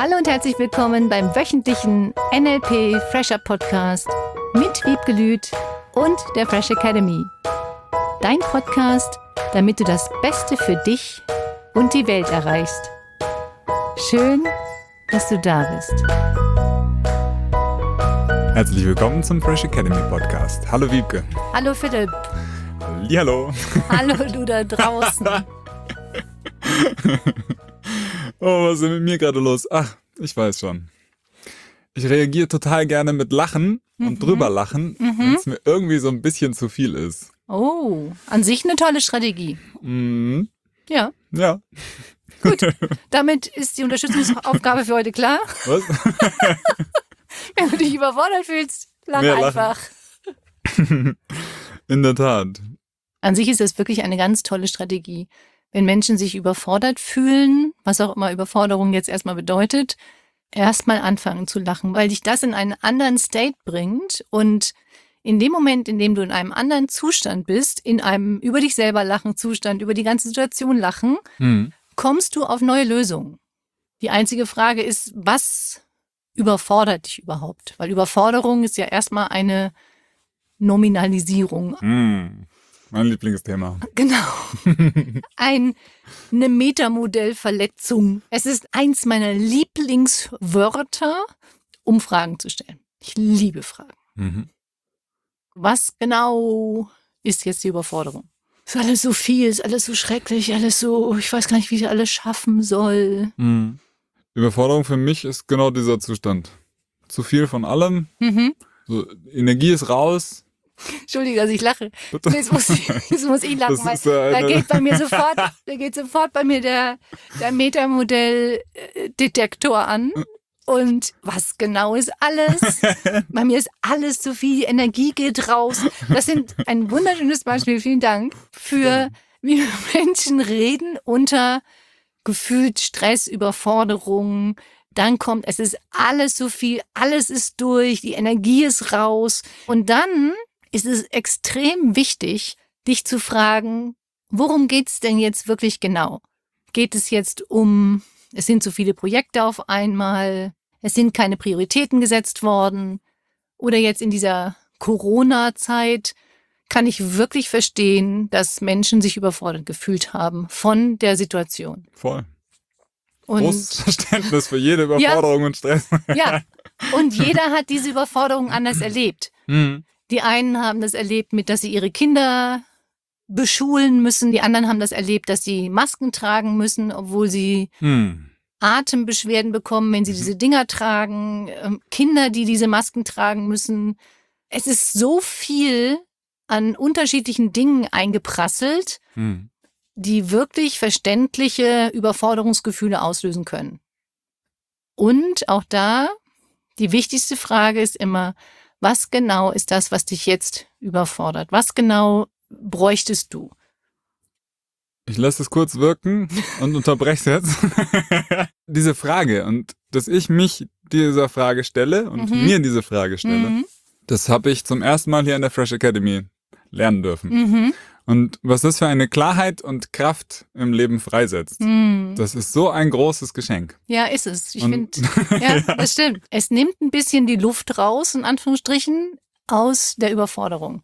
Hallo und herzlich willkommen beim wöchentlichen NLP Fresher Podcast mit Wiebke Lüth und der Fresh Academy. Dein Podcast, damit du das Beste für dich und die Welt erreichst. Schön, dass du da bist. Herzlich willkommen zum Fresh Academy Podcast. Hallo Wiebke. Hallo Philipp. Hallo. Hallo du da draußen. Oh, was ist denn mit mir gerade los? Ach, ich weiß schon. Ich reagiere total gerne mit Lachen und drüber lachen, wenn es mir irgendwie so ein bisschen zu viel ist. Oh, an sich eine tolle Strategie. Mhm. Ja, Ja. gut. Damit ist die Unterstützungsaufgabe für heute klar. Was? Wenn du dich überfordert fühlst, lach Mehr lachen. einfach. In der Tat. An sich ist das wirklich eine ganz tolle Strategie. Wenn Menschen sich überfordert fühlen, was auch immer Überforderung jetzt erstmal bedeutet, erstmal anfangen zu lachen, weil dich das in einen anderen State bringt und in dem Moment, in dem du in einem anderen Zustand bist, in einem über dich selber lachen Zustand, über die ganze Situation lachen, kommst du auf neue Lösungen. Die einzige Frage ist, was überfordert dich überhaupt? Weil Überforderung ist ja erstmal eine Nominalisierung. Mein Lieblingsthema. Genau. Eine Metamodellverletzung. Es ist eins meiner Lieblingswörter, um Fragen zu stellen. Ich liebe Fragen. Was genau ist jetzt die Überforderung? Ist alles so viel, ist alles so schrecklich, alles so, ich weiß gar nicht, wie ich alles schaffen soll. Überforderung für mich ist genau dieser Zustand. Zu viel von allem. So, Energie ist raus. Entschuldige, dass ich lache. Jetzt muss ich lachen, weil Das ist eine- da geht sofort bei mir der Metamodell-Detektor an. Und was genau ist alles? Bei mir ist alles zu viel, die Energie geht raus. Das sind ein wunderschönes Beispiel, vielen Dank, für wie Menschen reden unter gefühlt Stress, Überforderung. Dann kommt, es ist alles zu viel, alles ist durch, die Energie ist raus. Und dann ist es extrem wichtig, dich zu fragen, worum geht's denn jetzt wirklich genau? Geht es jetzt um, es sind zu viele Projekte auf einmal, es sind keine Prioritäten gesetzt worden oder jetzt in dieser Corona-Zeit kann ich wirklich verstehen, dass Menschen sich überfordert gefühlt haben von der Situation. Voll. Und Großes Verständnis für jede Überforderung und Stress. ja, und jeder hat diese Überforderung anders erlebt. Die einen haben das erlebt mit, dass sie ihre Kinder beschulen müssen. Die anderen haben das erlebt, dass sie Masken tragen müssen, obwohl sie Atembeschwerden bekommen, wenn sie diese Dinger tragen. Kinder, die diese Masken tragen müssen. Es ist so viel an unterschiedlichen Dingen eingeprasselt, die wirklich verständliche Überforderungsgefühle auslösen können. Und auch da, die wichtigste Frage ist immer, was genau ist das, was dich jetzt überfordert? Was genau bräuchtest du? Ich lasse es kurz wirken und unterbreche es jetzt. Diese Frage und dass ich mich dieser Frage stelle und mir diese Frage stelle, das habe ich zum ersten Mal hier in der Fresh Academy lernen dürfen. Und was das für eine Klarheit und Kraft im Leben freisetzt, das ist so ein großes Geschenk. Ja, ist es. Ich Und- finde, ja, das stimmt. Es nimmt ein bisschen die Luft raus, in Anführungsstrichen, aus der Überforderung.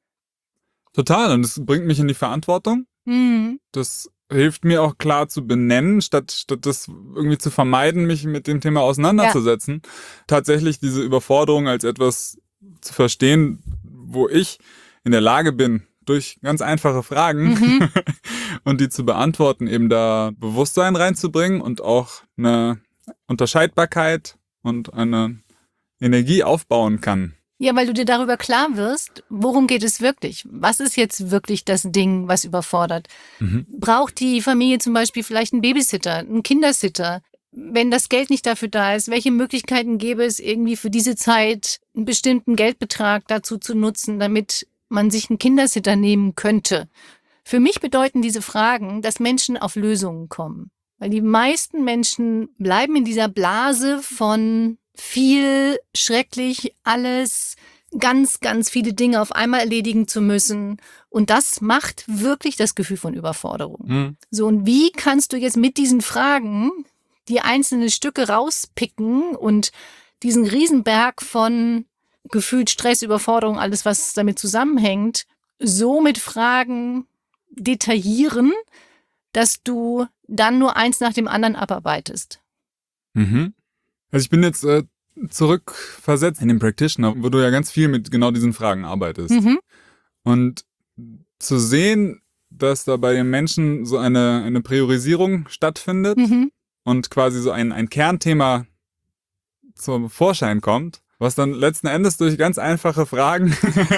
Total. Und es bringt mich in die Verantwortung. Das hilft mir auch klar zu benennen, statt das irgendwie zu vermeiden, mich mit dem Thema auseinanderzusetzen. Tatsächlich diese Überforderung als etwas zu verstehen, wo ich in der Lage bin, durch ganz einfache Fragen und die zu beantworten, eben da Bewusstsein reinzubringen und auch eine Unterscheidbarkeit und eine Energie aufbauen kann. Ja, weil du dir darüber klar wirst, worum geht es wirklich? Was ist jetzt wirklich das Ding, was überfordert? Braucht die Familie zum Beispiel vielleicht einen Babysitter, einen Kindersitter? Wenn das Geld nicht dafür da ist, welche Möglichkeiten gäbe es irgendwie für diese Zeit, einen bestimmten Geldbetrag dazu zu nutzen, damit man sich einen Kindersitter nehmen könnte? Für mich bedeuten diese Fragen, dass Menschen auf Lösungen kommen. Weil die meisten Menschen bleiben in dieser Blase von viel, schrecklich, alles, ganz, ganz viele Dinge auf einmal erledigen zu müssen. Und das macht wirklich das Gefühl von Überforderung. So, und wie kannst du jetzt mit diesen Fragen die einzelnen Stücke rauspicken und diesen Riesenberg von gefühlt Stress, Überforderung, alles, was damit zusammenhängt, so mit Fragen detaillieren, dass du dann nur eins nach dem anderen abarbeitest. Mhm. Also ich bin jetzt zurückversetzt in den Practitioner, wo du ja ganz viel mit genau diesen Fragen arbeitest. Mhm. Und zu sehen, dass da bei den Menschen so eine Priorisierung stattfindet und quasi so ein Kernthema zum Vorschein kommt, was dann letzten Endes durch ganz einfache Fragen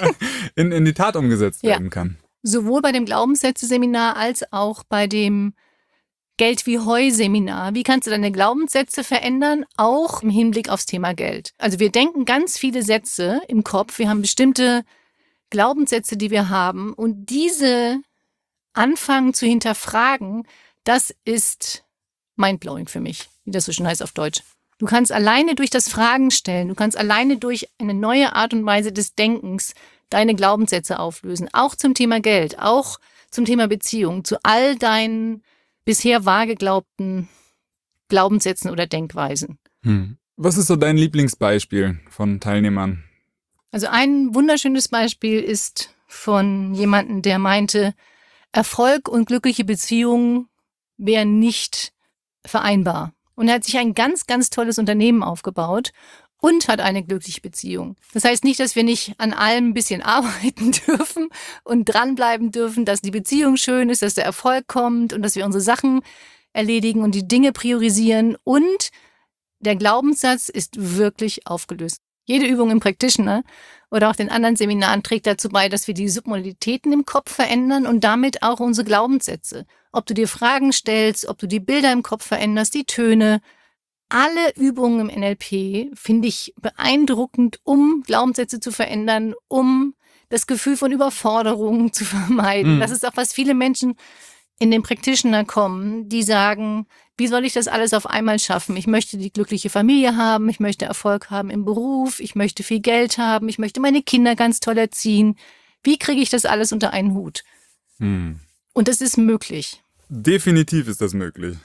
in die Tat umgesetzt werden kann. Sowohl bei dem Glaubenssätze-Seminar als auch bei dem Geld wie Heu-Seminar. Wie kannst du deine Glaubenssätze verändern, auch im Hinblick aufs Thema Geld? Also wir denken ganz viele Sätze im Kopf. Wir haben bestimmte Glaubenssätze, die wir haben. Und diese anfangen zu hinterfragen, das ist mindblowing für mich, wie das so schön heißt auf Deutsch. Du kannst alleine durch das Fragen stellen, du kannst alleine durch eine neue Art und Weise des Denkens deine Glaubenssätze auflösen. Auch zum Thema Geld, auch zum Thema Beziehung, zu all deinen bisher wahrgeglaubten Glaubenssätzen oder Denkweisen. Was ist so dein Lieblingsbeispiel von Teilnehmern? Also ein wunderschönes Beispiel ist von jemandem, der meinte, Erfolg und glückliche Beziehungen wären nicht vereinbar. Und er hat sich ein ganz, ganz tolles Unternehmen aufgebaut und hat eine glückliche Beziehung. Das heißt nicht, dass wir nicht an allem ein bisschen arbeiten dürfen und dranbleiben dürfen, dass die Beziehung schön ist, dass der Erfolg kommt und dass wir unsere Sachen erledigen und die Dinge priorisieren. Und der Glaubenssatz ist wirklich aufgelöst. Jede Übung im Practitioner oder auch den anderen Seminaren trägt dazu bei, dass wir die Submodalitäten im Kopf verändern und damit auch unsere Glaubenssätze. Ob du dir Fragen stellst, ob du die Bilder im Kopf veränderst, die Töne. Alle Übungen im NLP finde ich beeindruckend, um Glaubenssätze zu verändern, um das Gefühl von Überforderung zu vermeiden. Das ist auch, was viele Menschen in den Practitioner kommen, die sagen, wie soll ich das alles auf einmal schaffen? Ich möchte die glückliche Familie haben, ich möchte Erfolg haben im Beruf, ich möchte viel Geld haben, ich möchte meine Kinder ganz toll erziehen. Wie kriege ich das alles unter einen Hut? Und das ist möglich. Definitiv ist das möglich.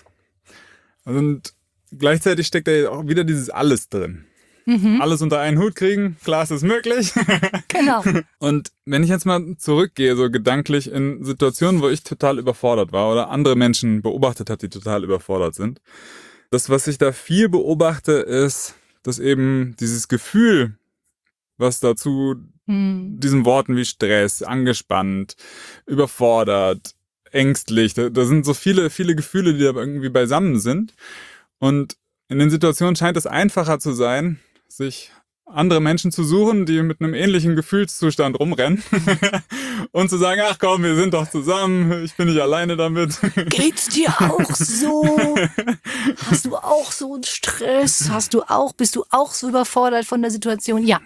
Und gleichzeitig steckt da ja auch wieder dieses Alles drin. Alles unter einen Hut kriegen, klar, ist es möglich. Genau. Und wenn ich jetzt mal zurückgehe, so gedanklich in Situationen, wo ich total überfordert war oder andere Menschen beobachtet habe, die total überfordert sind. Das, was ich da viel beobachte, ist, dass eben dieses Gefühl, was dazu diesen Worten wie Stress, angespannt, überfordert, ängstlich, da sind so viele Gefühle, die da irgendwie beisammen sind. Und in den Situationen scheint es einfacher zu sein, sich andere Menschen zu suchen, die mit einem ähnlichen Gefühlszustand rumrennen und zu sagen, ach komm, wir sind doch zusammen, ich bin nicht alleine damit. Geht's dir auch so? Hast du auch so einen Stress? Bist du auch so überfordert von der Situation? Ja.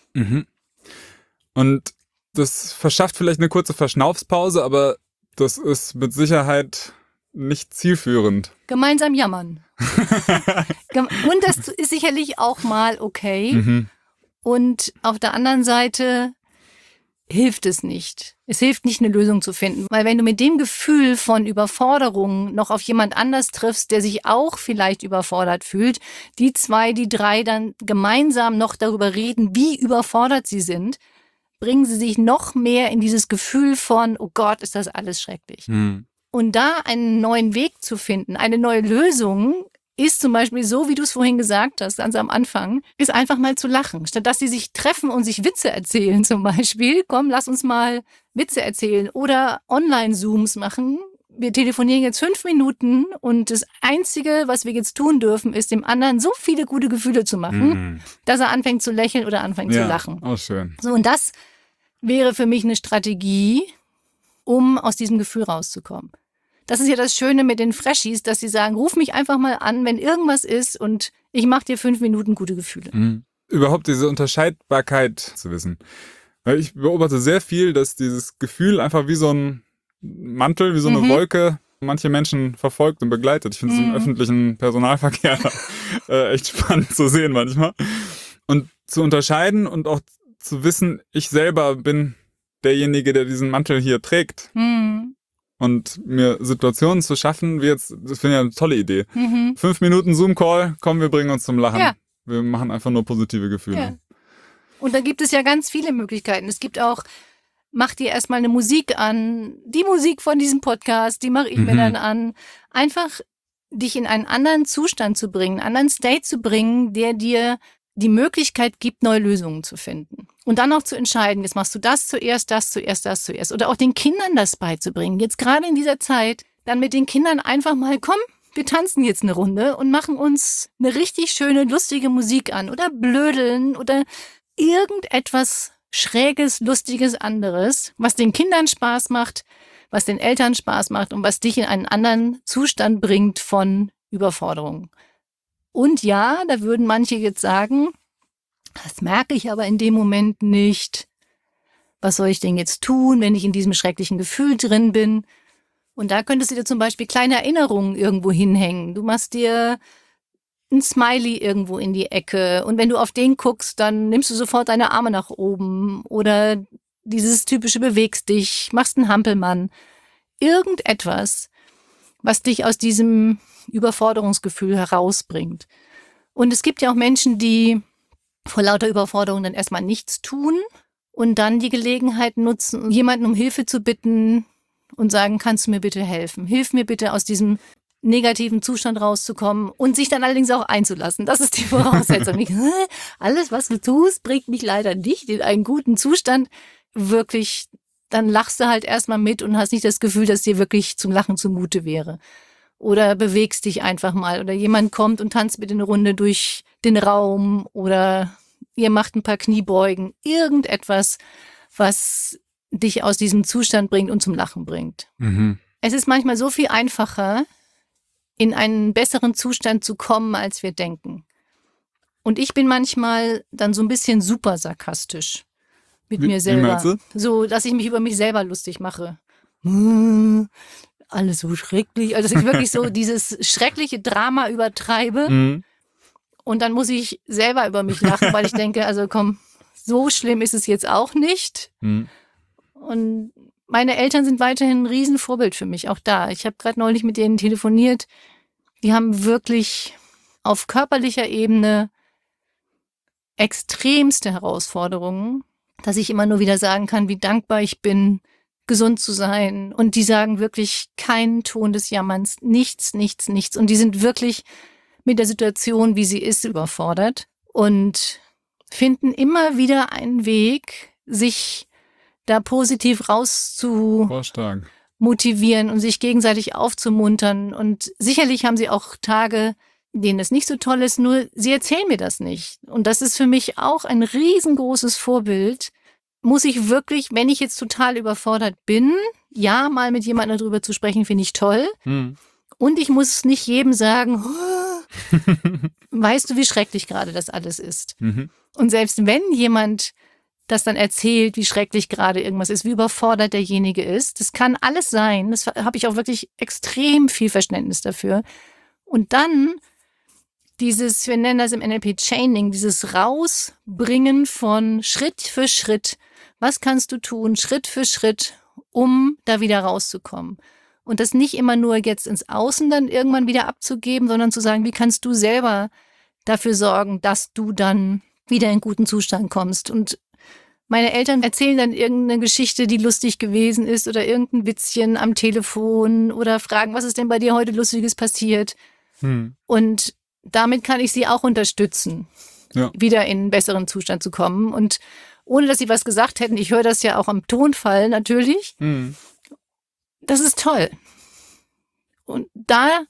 Und das verschafft vielleicht eine kurze Verschnaufspause, aber das ist mit Sicherheit nicht zielführend. Gemeinsam jammern. Und das ist sicherlich auch mal okay. Und auf der anderen Seite hilft es nicht. Es hilft nicht, eine Lösung zu finden. Weil wenn du mit dem Gefühl von Überforderung noch auf jemand anders triffst, der sich auch vielleicht überfordert fühlt, die 2, die 3 dann gemeinsam noch darüber reden, wie überfordert sie sind, bringen sie sich noch mehr in dieses Gefühl von, oh Gott, ist das alles schrecklich. Und da einen neuen Weg zu finden, eine neue Lösung, ist zum Beispiel so, wie du es vorhin gesagt hast, ganz am Anfang, ist einfach mal zu lachen. Statt dass sie sich treffen und sich Witze erzählen zum Beispiel, komm, lass uns mal Witze erzählen oder Online-Zooms machen. Wir telefonieren jetzt 5 Minuten und das Einzige, was wir jetzt tun dürfen, ist dem anderen so viele gute Gefühle zu machen, dass er anfängt zu lächeln oder anfängt zu lachen. Oh, schön. So, und das wäre für mich eine Strategie, um aus diesem Gefühl rauszukommen. Das ist ja das Schöne mit den Freshies, dass sie sagen, ruf mich einfach mal an, wenn irgendwas ist und ich mache dir 5 Minuten gute Gefühle. Überhaupt diese Unterscheidbarkeit zu wissen. Weil ich beobachte sehr viel, dass dieses Gefühl einfach wie so ein Mantel, wie so eine Wolke manche Menschen verfolgt und begleitet. Ich finde es im öffentlichen Personalverkehr echt spannend zu sehen manchmal. Und zu unterscheiden und auch zu wissen, ich selber bin derjenige, der diesen Mantel hier trägt. und mir Situationen zu schaffen, wie jetzt, das finde ich eine tolle Idee. 5 Minuten Zoom-Call, komm, wir bringen uns zum Lachen. Ja. Wir machen einfach nur positive Gefühle. Ja. Und da gibt es ja ganz viele Möglichkeiten. Es gibt auch, mach dir erstmal eine Musik an, die Musik von diesem Podcast, die mache ich mir dann an. Einfach dich in einen anderen Zustand zu bringen, einen anderen State zu bringen, der dir die Möglichkeit gibt, neue Lösungen zu finden. Und dann auch zu entscheiden, jetzt machst du das zuerst, das zuerst, das zuerst. Oder auch den Kindern das beizubringen. Jetzt gerade in dieser Zeit, dann mit den Kindern einfach mal, komm, wir tanzen jetzt eine Runde und machen uns eine richtig schöne, lustige Musik an. Oder blödeln oder irgendetwas Schräges, Lustiges, anderes, was den Kindern Spaß macht, was den Eltern Spaß macht und was dich in einen anderen Zustand bringt von Überforderung. Und ja, da würden manche jetzt sagen, das merke ich aber in dem Moment nicht. Was soll ich denn jetzt tun, wenn ich in diesem schrecklichen Gefühl drin bin? Und da könntest du dir zum Beispiel kleine Erinnerungen irgendwo hinhängen. Du machst dir ein Smiley irgendwo in die Ecke und wenn du auf den guckst, dann nimmst du sofort deine Arme nach oben oder dieses typische bewegst dich, machst einen Hampelmann. Irgendetwas, was dich aus diesem Überforderungsgefühl herausbringt. Und es gibt ja auch Menschen, die vor lauter Überforderung dann erstmal nichts tun und dann die Gelegenheit nutzen, jemanden um Hilfe zu bitten und sagen, kannst du mir bitte helfen? Hilf mir bitte aus diesem negativen Zustand rauszukommen und sich dann allerdings auch einzulassen. Das ist die Voraussetzung. Alles, was du tust, bringt mich leider nicht in einen guten Zustand. Wirklich, dann lachst du halt erstmal mit und hast nicht das Gefühl, dass dir wirklich zum Lachen zumute wäre. Oder bewegst dich einfach mal. Oder jemand kommt und tanzt mit eine Runde durch den Raum. Oder ihr macht ein paar Kniebeugen. Irgendetwas, was dich aus diesem Zustand bringt und zum Lachen bringt. Es ist manchmal so viel einfacher, in einen besseren Zustand zu kommen, als wir denken. Und ich bin manchmal dann so ein bisschen super sarkastisch mit mir selber. Wie meinst du? So, dass ich mich über mich selber lustig mache. Alles so schrecklich. Also, dass ich wirklich so dieses schreckliche Drama übertreibe. Und dann muss ich selber über mich lachen, weil ich denke, also komm, so schlimm ist es jetzt auch nicht. Und meine Eltern sind weiterhin ein Riesenvorbild für mich, auch da. Ich habe gerade neulich mit denen telefoniert. Die haben wirklich auf körperlicher Ebene extremste Herausforderungen, dass ich immer nur wieder sagen kann, wie dankbar ich bin, gesund zu sein. Und die sagen wirklich keinen Ton des Jammerns, nichts, nichts, nichts. Und die sind wirklich mit der Situation, wie sie ist, überfordert und finden immer wieder einen Weg, sich da positiv motivieren und sich gegenseitig aufzumuntern. Und sicherlich haben sie auch Tage, denen es nicht so toll ist, nur sie erzählen mir das nicht. Und das ist für mich auch ein riesengroßes Vorbild. Muss ich wirklich, wenn ich jetzt total überfordert bin, ja, mal mit jemandem darüber zu sprechen, finde ich toll. Und ich muss nicht jedem sagen, weißt du, wie schrecklich gerade das alles ist. Und selbst wenn jemand das dann erzählt, wie schrecklich gerade irgendwas ist, wie überfordert derjenige ist. Das kann alles sein. Das habe ich auch wirklich extrem viel Verständnis dafür. Und dann dieses, wir nennen das im NLP Chaining, dieses Rausbringen von Schritt für Schritt. Was kannst du tun, Schritt für Schritt, um da wieder rauszukommen? Und das nicht immer nur jetzt ins Außen dann irgendwann wieder abzugeben, sondern zu sagen, wie kannst du selber dafür sorgen, dass du dann wieder in guten Zustand kommst. Und meine Eltern erzählen dann irgendeine Geschichte, die lustig gewesen ist oder irgendein Witzchen am Telefon oder fragen, was ist denn bei dir heute Lustiges passiert? Und damit kann ich sie auch unterstützen, wieder in einen besseren Zustand zu kommen. Und ohne, dass sie was gesagt hätten, ich höre das ja auch am Tonfall natürlich, das ist toll. Und da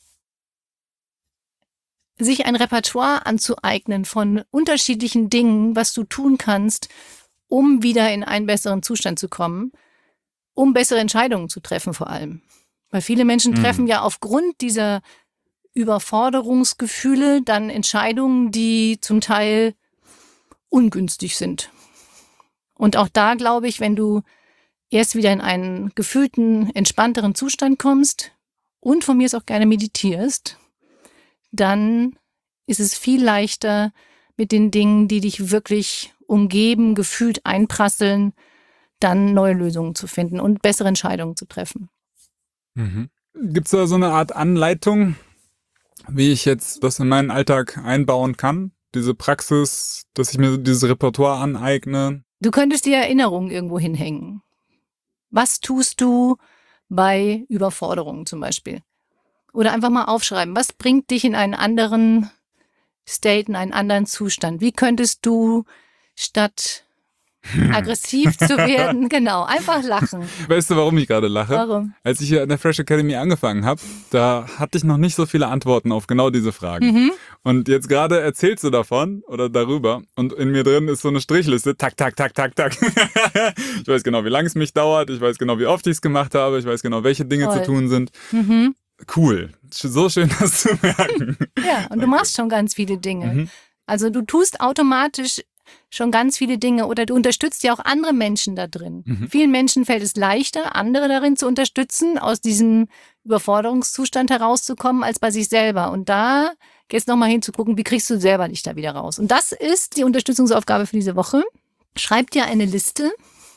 sich ein Repertoire anzueignen von unterschiedlichen Dingen, was du tun kannst, um wieder in einen besseren Zustand zu kommen, um bessere Entscheidungen zu treffen vor allem. Weil viele Menschen treffen ja aufgrund dieser Überforderungsgefühle dann Entscheidungen, die zum Teil ungünstig sind. Und auch da glaube ich, wenn du erst wieder in einen gefühlten, entspannteren Zustand kommst und von mir aus auch gerne meditierst, dann ist es viel leichter, mit den Dingen, die dich wirklich umgeben, gefühlt einprasseln, dann neue Lösungen zu finden und bessere Entscheidungen zu treffen. Mhm. Gibt es da so eine Art Anleitung, wie ich jetzt das in meinen Alltag einbauen kann? Diese Praxis, dass ich mir dieses Repertoire aneigne? Du könntest die Erinnerungen irgendwo hinhängen. Was tust du bei Überforderungen zum Beispiel? Oder einfach mal aufschreiben, was bringt dich in einen anderen State, in einen anderen Zustand? Wie könntest du statt aggressiv zu werden, genau, einfach lachen. Weißt du, warum ich gerade lache? Warum? Als ich hier an der Fresh Academy angefangen habe, da hatte ich noch nicht so viele Antworten auf genau diese Fragen. Mhm. Und jetzt gerade erzählst du davon oder darüber und in mir drin ist so eine Strichliste. Tak, tak, tak, tak, tak. Ich weiß genau, wie lange es mich dauert. Ich weiß genau, wie oft ich es gemacht habe. Ich weiß genau, welche Dinge Toll. zu tun sind. Mhm. Cool. So schön, das zu merken. Ja, und du machst schon ganz viele Dinge. Mhm. Also du tust automatisch schon ganz viele Dinge oder du unterstützt ja auch andere Menschen da drin. Mhm. Vielen Menschen fällt es leichter, andere darin zu unterstützen, aus diesem Überforderungszustand herauszukommen, als bei sich selber. Und da jetzt nochmal hinzugucken, wie kriegst du selber dich da wieder raus? Und das ist die Unterstützungsaufgabe für diese Woche. Schreib dir eine Liste.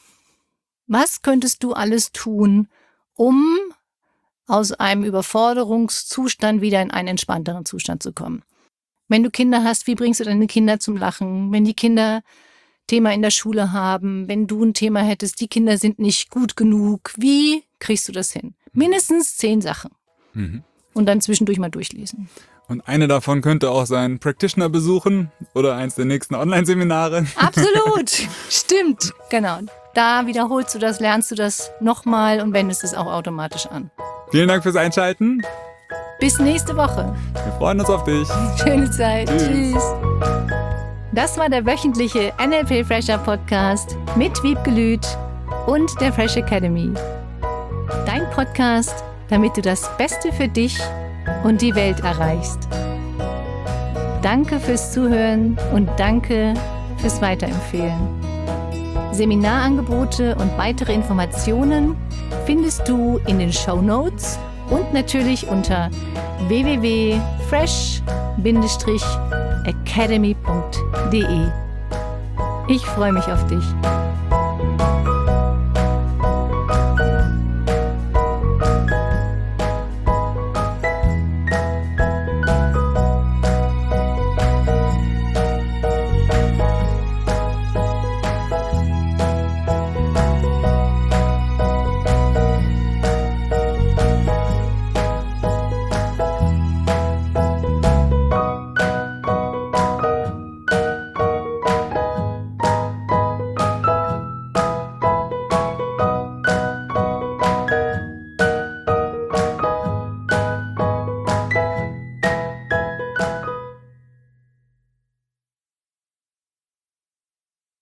Was könntest du alles tun, um aus einem Überforderungszustand wieder in einen entspannteren Zustand zu kommen? Wenn du Kinder hast, wie bringst du deine Kinder zum Lachen? Wenn die Kinder Thema in der Schule haben, wenn du ein Thema hättest, die Kinder sind nicht gut genug, wie kriegst du das hin? Mindestens 10 Sachen. Mhm. Und dann zwischendurch mal durchlesen. Und eine davon könnte auch sein, Practitioner besuchen oder eins der nächsten Online-Seminare. Absolut, stimmt, genau. Da wiederholst du das, lernst du das nochmal und wendest es auch automatisch an. Vielen Dank fürs Einschalten. Bis nächste Woche. Wir freuen uns auf dich. Schöne Zeit. Tschüss. Tschüss. Das war der wöchentliche NLP Fresher Podcast mit Wiebke Lüth und der Fresh Academy. Dein Podcast, damit du das Beste für dich und die Welt erreichst. Danke fürs Zuhören und danke fürs Weiterempfehlen. Seminarangebote und weitere Informationen findest du in den Shownotes und natürlich unter www.fresh-academy.de. Ich freue mich auf dich.